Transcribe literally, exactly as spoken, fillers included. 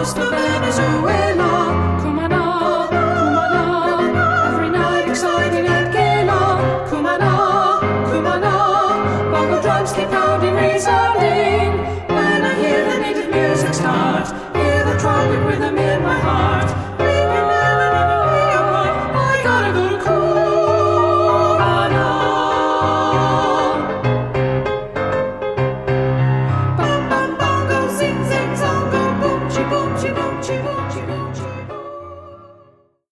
coast of Venezuela. Cumana, Cumana, every night exciting and gala. Cumana, Cumana, bongo drums keep pounding, resounding. When I hear the native music start, hear the trumpet with a